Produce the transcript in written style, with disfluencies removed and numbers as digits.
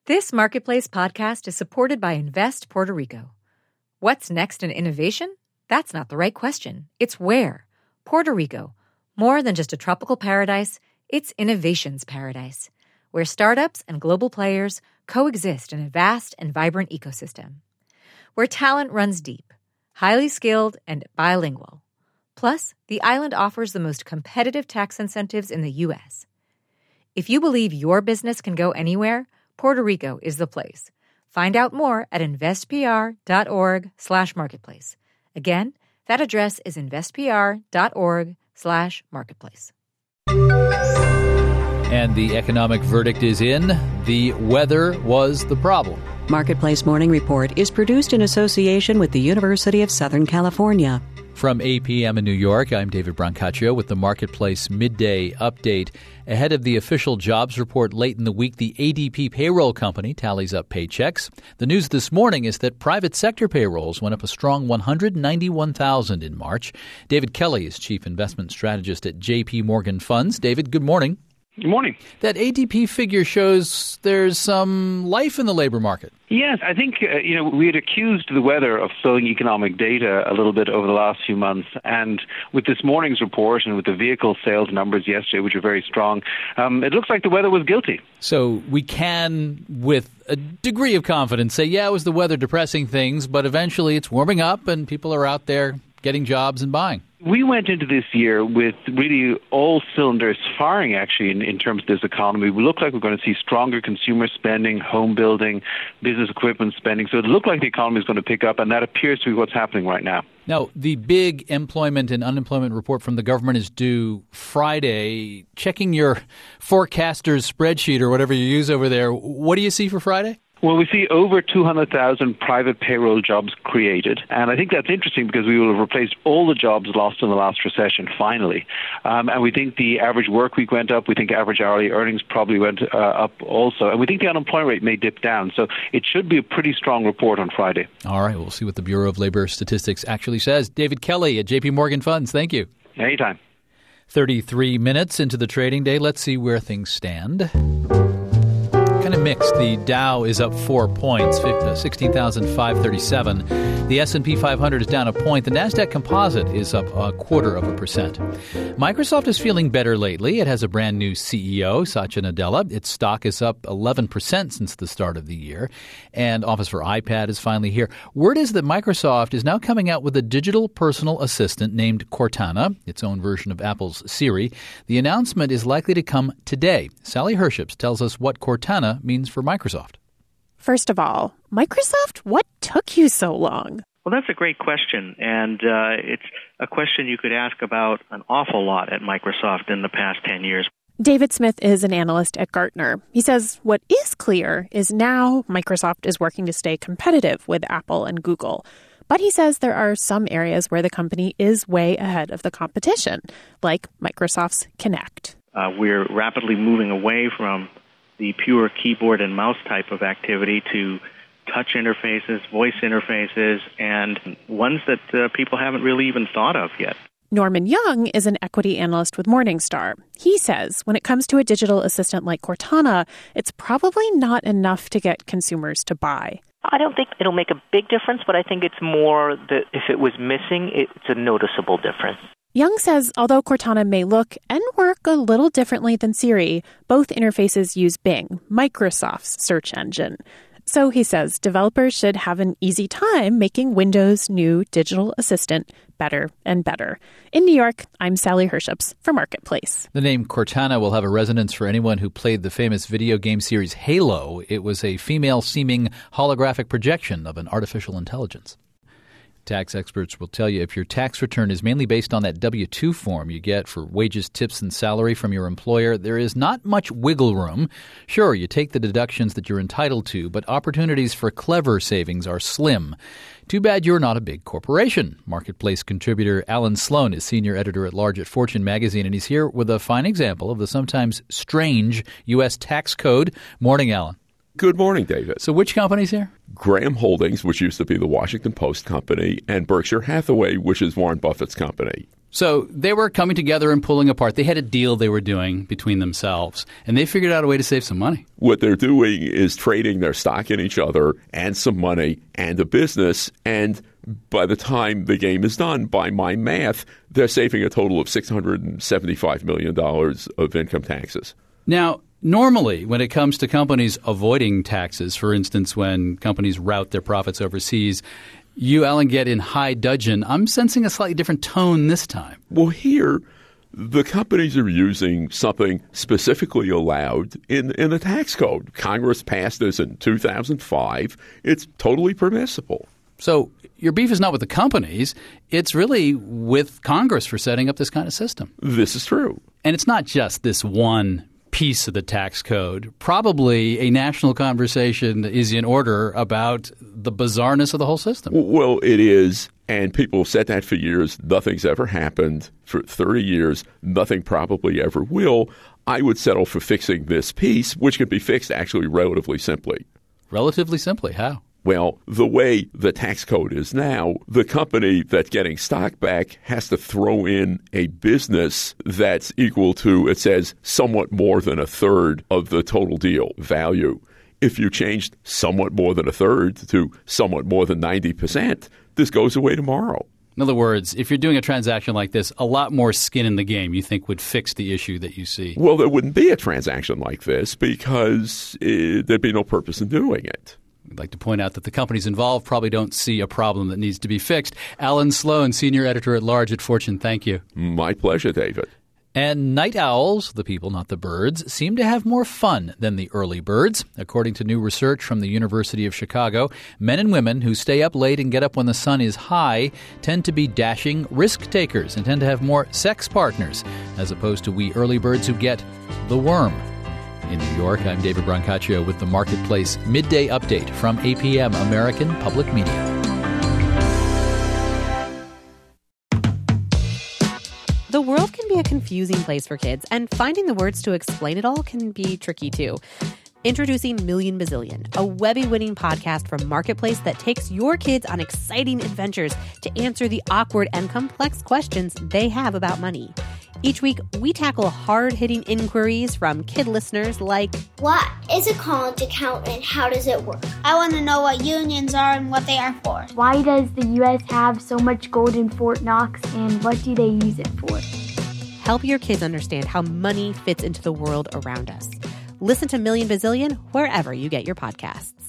This Marketplace podcast is supported by Invest Puerto Rico. What's next in innovation? That's not the right question. It's where. Puerto Rico. More than just a tropical paradise, it's innovation's paradise, where startups and global players coexist in a vast and vibrant ecosystem. Where talent runs deep, highly skilled, and bilingual. Plus, the island offers the most competitive tax incentives in the U.S. If you believe your business can go anywhere, Puerto Rico is the place. Find out more at investpr.org/marketplace. Again, that address is investpr.org/marketplace. And the economic verdict is in. The weather was the problem. Marketplace Morning Report is produced in association with the University of Southern California. From APM in New York, I'm David Brancaccio with the Marketplace Midday Update. Ahead of the official jobs report late in the week, the ADP payroll company tallies up paychecks. The news this morning is that private sector payrolls went up a strong 191,000 in March. David Kelly is chief investment strategist at JP Morgan Funds. David, good morning. Good morning. That ADP figure shows there's some life in the labor market. Yes, I think, we had accused the weather of slowing economic data a little bit over the last few months. And with this morning's report and with the vehicle sales numbers yesterday, which are very strong, it looks like the weather was guilty. So we can, with a degree of confidence, say, yeah, it was the weather depressing things, but eventually it's warming up and people are out there getting jobs and buying. We went into this year with really all cylinders firing, actually, in terms of this economy. We look like we're going to see stronger consumer spending, home building, business equipment spending. So it looked like the economy is going to pick up, and that appears to be what's happening right now. Now, the big employment and unemployment report from the government is due Friday. Checking your forecaster's spreadsheet or whatever you use over there, what do you see for Friday? Well, we see over 200,000 private payroll jobs created. And I think that's interesting because we will have replaced all the jobs lost in the last recession, finally. And we think the average work week went up. We think average hourly earnings probably went up also. And we think the unemployment rate may dip down. So it should be a pretty strong report on Friday. All right. We'll see what the Bureau of Labor Statistics actually says. David Kelly at JP Morgan Funds. Thank you. Anytime. 33 minutes into the trading day. Let's see where things stand. Kind of mixed. The Dow is up 4 points, 16,537. The S&P 500 is down a point. The NASDAQ Composite is up 0.25%. Microsoft is feeling better lately. It has a brand new CEO, Satya Nadella. Its stock is up 11% since the start of the year. And Office for iPad is finally here. Word is that Microsoft is now coming out with a digital personal assistant named Cortana, its own version of Apple's Siri. The announcement is likely to come today. Sally Herships tells us what Cortana means for Microsoft. First of all, Microsoft, what took you so long? Well, that's a great question, and it's a question you could ask about an awful lot at Microsoft in the past 10 years. David Smith is an analyst at Gartner. He says what is clear is now Microsoft is working to stay competitive with Apple and Google. But he says there are some areas where the company is way ahead of the competition, like Microsoft's Kinect. We're rapidly moving away from the pure keyboard and mouse type of activity to touch interfaces, voice interfaces, and ones that people haven't really even thought of yet. Norman Young is an equity analyst with Morningstar. He says when it comes to a digital assistant like Cortana, it's probably not enough to get consumers to buy. I don't think it'll make a big difference, but I think it's more that if it was missing, it's a noticeable difference. Young says although Cortana may look and work a little differently than Siri, both interfaces use Bing, Microsoft's search engine. So he says developers should have an easy time making Windows' new digital assistant better and better. In New York, I'm Sally Herships for Marketplace. The name Cortana will have a resonance for anyone who played the famous video game series Halo. It was a female-seeming holographic projection of an artificial intelligence. Tax experts will tell you if your tax return is mainly based on that W-2 form you get for wages, tips, and salary from your employer, there is not much wiggle room. Sure, you take the deductions that you're entitled to, but opportunities for clever savings are slim. Too bad you're not a big corporation. Marketplace contributor Alan Sloan is senior editor-at-large at Fortune magazine, and he's here with a fine example of the sometimes strange U.S. tax code. Morning, Alan. Good morning, David. So which company's here? Graham Holdings, which used to be the Washington Post company, and Berkshire Hathaway, which is Warren Buffett's company. So they were coming together and pulling apart. They had a deal they were doing between themselves, and they figured out a way to save some money. What they're doing is trading their stock in each other and some money and a business, and by the time the game is done, by my math, they're saving a total of $675 million of income taxes. Now, normally, when it comes to companies avoiding taxes, for instance, when companies route their profits overseas, you, Alan, get in high dudgeon. I'm sensing a slightly different tone this time. Well, here, the companies are using something specifically allowed in the tax code. Congress passed this in 2005. It's totally permissible. So your beef is not with the companies. It's really with Congress for setting up this kind of system. This is true. And it's not just this one piece of the tax code. Probably a national conversation is in order about the bizarreness of the whole system. Well, it is, and people have said that for years. Nothing's ever happened. For 30 years, nothing probably ever will. I would settle for fixing this piece, which can be fixed actually relatively simply. Relatively simply? How? Well, the way the tax code is now, the company that's getting stock back has to throw in a business that's equal to, it says, somewhat more than a third of the total deal value. If you changed somewhat more than a third to somewhat more than 90%, this goes away tomorrow. In other words, if you're doing a transaction like this, a lot more skin in the game you think would fix the issue that you see. Well, there wouldn't be a transaction like this because there'd be no purpose in doing it. I'd like to point out that the companies involved probably don't see a problem that needs to be fixed. Alan Sloan, Senior Editor-at-Large at Fortune, thank you. My pleasure, David. And night owls, the people, not the birds, seem to have more fun than the early birds. According to new research from the University of Chicago, men and women who stay up late and get up when the sun is high tend to be dashing risk takers and tend to have more sex partners, as opposed to we early birds who get the worm. In New York, I'm David Brancaccio with the Marketplace Midday Update from APM, American Public Media. The world can be a confusing place for kids, and finding the words to explain it all can be tricky too. Introducing Million Bazillion, a Webby-winning podcast from Marketplace that takes your kids on exciting adventures to answer the awkward and complex questions they have about money. Each week, we tackle hard-hitting inquiries from kid listeners like, what is a college account and how does it work? I want to know what unions are and what they are for. Why does the U.S. have so much gold in Fort Knox and what do they use it for? Help your kids understand how money fits into the world around us. Listen to Million Bazillion wherever you get your podcasts.